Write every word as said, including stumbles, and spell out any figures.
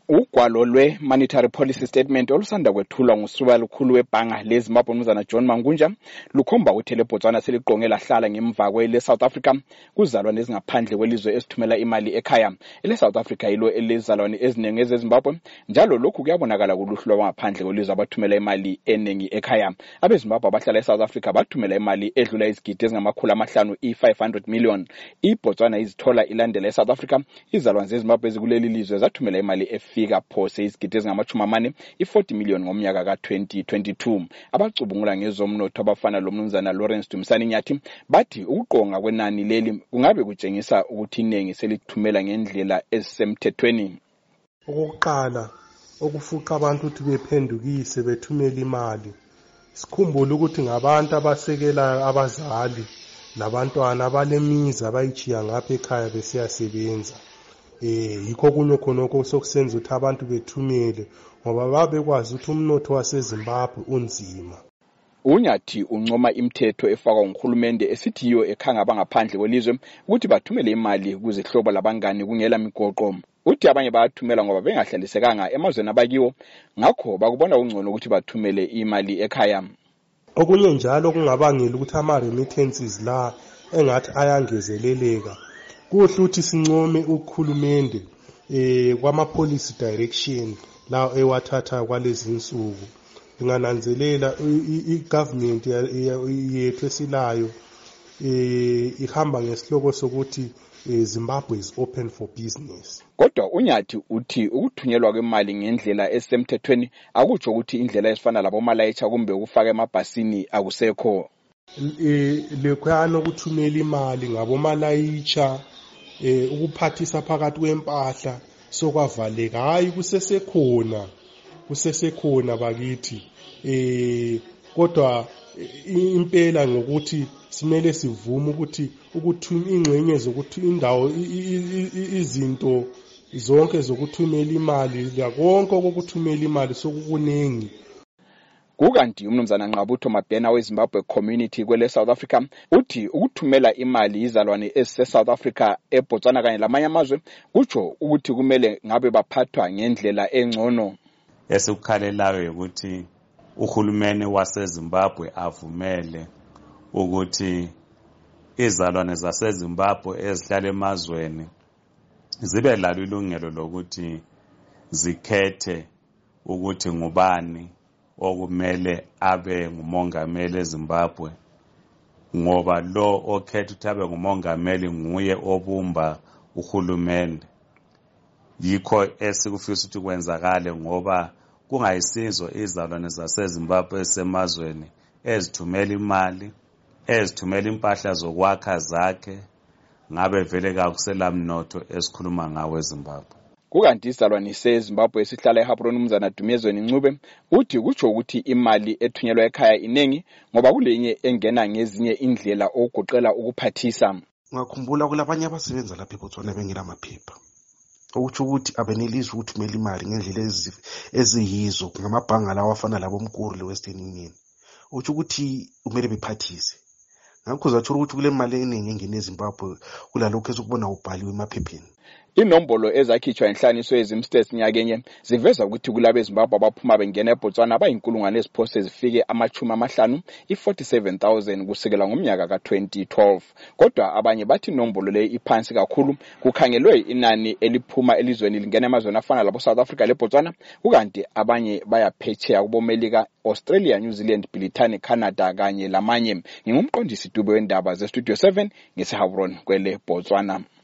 Ugwalo lwe-Monetary Policy Statement olusanda kwethulwa nguSiba lukhulu webhanga leZimbabwe umnumzana John Mangunja lukhomba ukuthi leBotswana seliqonge lahlala ngemva kwele South Africa kuzalwane ezingaphandle kwelizwe esithumela imali ekhaya. Ele South Africa yilo elizalwane eziningi ezeZimbabwe njalo lokhu kuyabonakala kuluhlu lwangaphandle kwelizwe abathumela imali eningi ekhaya. AbeZimbabwe abahlala eSouth Africa bathumela imali edlula izigidi ezingamakhulu amahlanu i-five hundred million. IBotswana izithola ilandela eSouth Africa. Izalwane zeZimbabwe ezikuleli lizwe zathumela imali efika phose izigidi ezingamachumi amane i-forty million ngomnyaka ka twenty twenty-two. Abacubungula ngezomnotho abafana lo mnumzana Lawrence Dumisani Nyathi bathi ukuqonga kwenani leli kungabe kutshengisa ukuthi iningi selithumela ngendlela ezisemthethweni. Okokuqala okufuqa abantu ukuthi bephendukise bethumela imali. Sikhumbule ukuthi ngabantu abasekela abazali labantwana abalemizi abayichiya ngapha ekhaya besiyasebenza. Eh yikho kunye khonoko sokusenza ukuthi abantu bethumele ngoba babekwazi ukuthi umnotho waseZimbabwe unzima. Unyathi uncoma imithetho efakwa nguhulumende esithi yiyo ekhanga abangaphandle kwelizwe ukuthi bathumele imali kuzihlobo labangani kungela migoqo. Uthi abanye bayathumela ngoba bengahlalisekanga emazweni abakiwo ngakho bakubona ungcono ukuthi bathumele imali ekhaya. Okunye njalo kungabangela ukuthi ama remittances la engathi ayangezeleleka. Kuhle ukuthi sincome ukukhulumende eh kwama policy direction la ewathatha kwalezi insuku. Ngingananzelela igovernment yethu esilayo eh ihamba ngesihloko sokuthi Zimbabwe is open for business. Kodwa Unyathi uthi ukuthunyelwa kwemali ngendlela esemthethweni akutsho ukuthi indlela esifana labo malayitsha kumbe ukufaka emabhasini akusekho. Eh lekhwana ukuthumela imali ngabo malayitsha eh ukuphathisa phakathi kwempahla sokwavaleka hayi kusesekhona kusesekhona bakithi eh kodwa impela ngokuthi simele sivume ukuthi ukuthuma ingxenye zokuthi indawo izinto zonke zokuthumela imali konke okuthumela imali sokukuningi. Kukanti umnumzana Nqabutho Mabhena weZimbabwe Community kwele South Africa uthi ukuthumela imali izalwane ese South Africa eBotswana kanye lamanye amazwe kutsho ukuthi kumele ngabe baphathwa ngendlela engcono. Esikukhalelayo ukuthi uhulumeni waseZimbabwe avumele ukuthi izalwane zaseZimbabwe ezihlala emazweni zibe lalo ilungelo lokuthi zikhethe ukuthi ngubani okumele abe ngumongameli eZimbabwe ngoba lo okhetha ukuthi abe ngumongameli nguye obumba uhulumende. Yikho esikufisa ukuthi kwenzakale ngoba kungayisizo izalwane zaseZimbabwe esemazweni ezithumela imali ezithumela impahla zokwakha zakhe ngabe vele kakusela mnotho esikhuluma ngawe eZimbabwe. Kukanti izalwane seZimbabwe esihlala eHabroni umnumzana Dumezweni Ncube uthi kutsho ukuthi imali ethunyelwa ekhaya iningi ngoba kulenye engena ngezinye indlela okugoqela ukuphathisa. Ngakhumbula kulabanye abasebenza lapha eBotswana bengela maphepha. Okuthi ukuthi abenelisi ukuthumela imali ngendlela eziyizo ngamabhanga lawa afana labo Mkuru leWestern Union. Uthi ukuthi umele bephathise. Ngakho zathola ukuthi kule mali eningi engene eZimbabwe kulalokho esokubona ubhaliwe emaphepheni. Inombolo ezakhitshwa enhlaniso yezimstats nyakenye ziveza ukuthi kulabe eZimbabwe abaphuma bengena eBotswana abayinkulungwane eziphose zifike amachumi amahlanu i-forty-seven thousand kusekela ngomnyaka ka twenty twelve. Kodwa abanye bathi inombolo le iphansi kakhulu kukhangelwe inani eliphuma elizweni lingena emazweni afana labo South Africa leBotswana kukanti abanye bayaphetsheya kubomelika Australia, New Zealand, Britain, Canada kanye lamanye. Ngingumqondisi Dube wendaba ze Studio seven ngeseHabroni kwele Botswana.